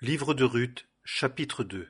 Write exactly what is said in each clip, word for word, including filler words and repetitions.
Livre de Ruth, chapitre deux.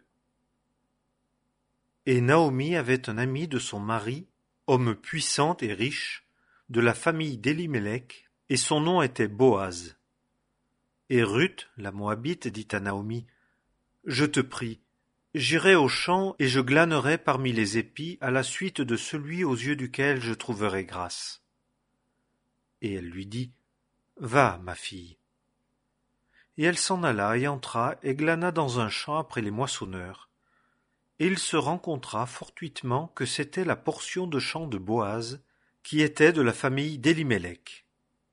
Et Naomi avait un ami de son mari, homme puissant et riche, de la famille d'Élimélec, et son nom était Boaz. Et Ruth, la Moabite, dit à Naomi, « Je te prie, j'irai au champ et je glanerai parmi les épis à la suite de celui aux yeux duquel je trouverai grâce. » Et elle lui dit, « Va, ma fille. » Et elle s'en alla et entra et glana dans un champ après les moissonneurs. Et il se rencontra fortuitement que c'était la portion de champ de Boaz, qui était de la famille d'Élimélec.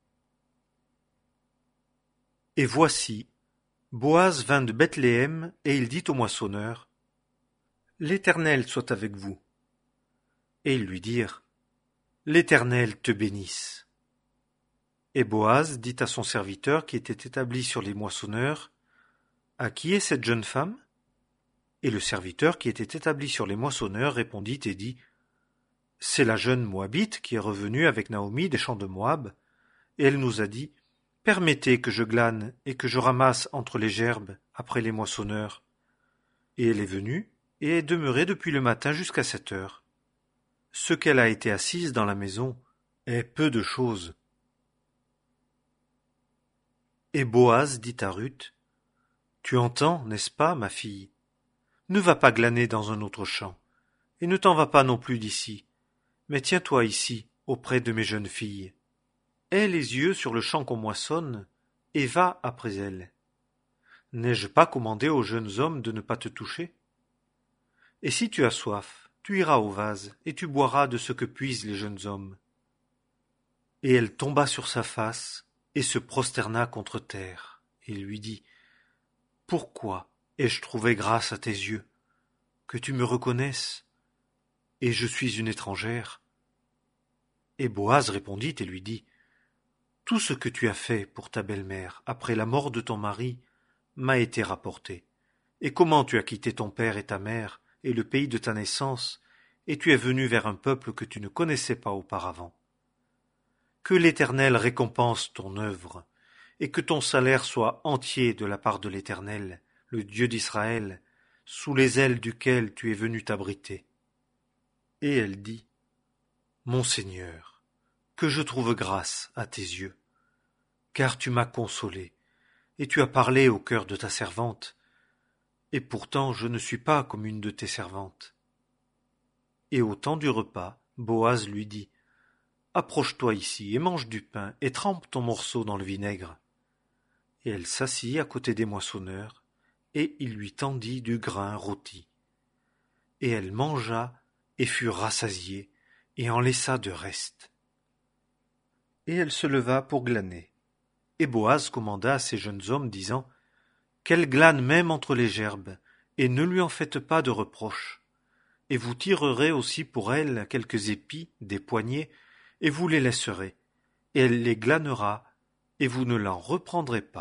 Et voici, Boaz vint de Bethléem, et il dit au moissonneur, « L'Éternel soit avec vous. » Et ils lui dirent, « L'Éternel te bénisse. » Et Boaz dit à son serviteur qui était établi sur les moissonneurs, « À qui est cette jeune femme ?» Et le serviteur qui était établi sur les moissonneurs répondit et dit, « C'est la jeune Moabite qui est revenue avec Naomi des champs de Moab, et elle nous a dit, « Permettez que je glane et que je ramasse entre les gerbes après les moissonneurs. » Et elle est venue et est demeurée depuis le matin jusqu'à cette heure. Ce qu'elle a été assise dans la maison est peu de chose. Et Boaz dit à Ruth, « Tu entends, n'est-ce pas, ma fille? Ne va pas glaner dans un autre champ, et ne t'en va pas non plus d'ici, mais tiens-toi ici, auprès de mes jeunes filles. Aie les yeux sur le champ qu'on moissonne, et va après elles. N'ai-je pas commandé aux jeunes hommes de ne pas te toucher? Et si tu as soif, tu iras au vase, et tu boiras de ce que puisent les jeunes hommes. » Et elle tomba sur sa face, et se prosterna contre terre, et lui dit, « Pourquoi ai-je trouvé grâce à tes yeux? Que tu me reconnaisses, et je suis une étrangère. » Et Boaz répondit et lui dit, « Tout ce que tu as fait pour ta belle-mère après la mort de ton mari m'a été rapporté. Et comment tu as quitté ton père et ta mère et le pays de ta naissance, et tu es venu vers un peuple que tu ne connaissais pas auparavant. Que l'Éternel récompense ton œuvre, et que ton salaire soit entier de la part de l'Éternel, le Dieu d'Israël, sous les ailes duquel tu es venu t'abriter. » Et elle dit, « Mon Seigneur, que je trouve grâce à tes yeux, car tu m'as consolé, et tu as parlé au cœur de ta servante, et pourtant je ne suis pas comme une de tes servantes. » Et au temps du repas, Boaz lui dit, « Approche-toi ici et mange du pain et trempe ton morceau dans le vinaigre. » Et elle s'assit à côté des moissonneurs, et il lui tendit du grain rôti. Et elle mangea et fut rassasiée, et en laissa de reste. Et elle se leva pour glaner. Et Boaz commanda à ses jeunes hommes, disant, « Qu'elle glane même entre les gerbes, et ne lui en faites pas de reproche. Et vous tirerez aussi pour elle quelques épis, des poignets, et vous les laisserez, et elle les glanera, et vous ne l'en reprendrez pas. »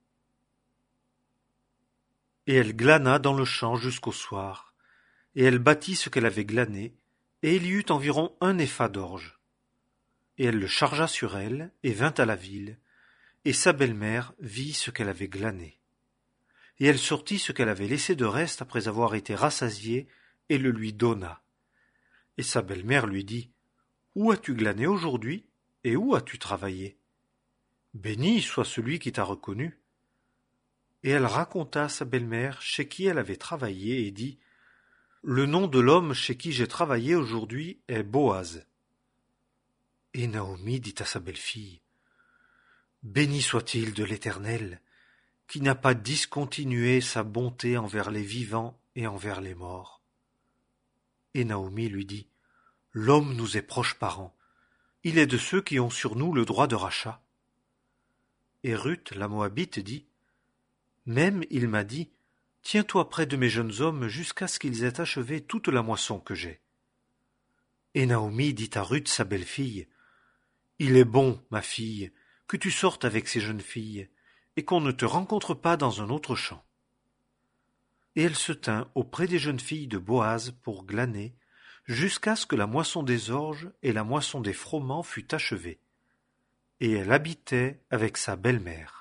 Et elle glana dans le champ jusqu'au soir, et elle bâtit ce qu'elle avait glané, et il y eut environ un épha d'orge. Et elle le chargea sur elle, et vint à la ville, et sa belle-mère vit ce qu'elle avait glané. Et elle sortit ce qu'elle avait laissé de reste après avoir été rassasiée, et le lui donna. Et sa belle-mère lui dit, « Où as-tu glané aujourd'hui, et où as-tu travaillé? Béni soit celui qui t'a reconnu. » Et elle raconta à sa belle-mère chez qui elle avait travaillé, et dit, « Le nom de l'homme chez qui j'ai travaillé aujourd'hui est Boaz. » Et Naomi dit à sa belle-fille, « Béni soit-il de l'Éternel, qui n'a pas discontinué sa bonté envers les vivants et envers les morts. » Et Naomi lui dit, « L'homme nous est proche parent, il est de ceux qui ont sur nous le droit de rachat. » Et Ruth, la Moabite, dit, « Même il m'a dit, tiens-toi près de mes jeunes hommes jusqu'à ce qu'ils aient achevé toute la moisson que j'ai. » Et Naomi dit à Ruth, sa belle-fille, « Il est bon, ma fille, que tu sortes avec ces jeunes filles, et qu'on ne te rencontre pas dans un autre champ. » Et elle se tint auprès des jeunes filles de Boaz pour glaner, jusqu'à ce que la moisson des orges et la moisson des froments fût achevée. Et elle habitait avec sa belle-mère.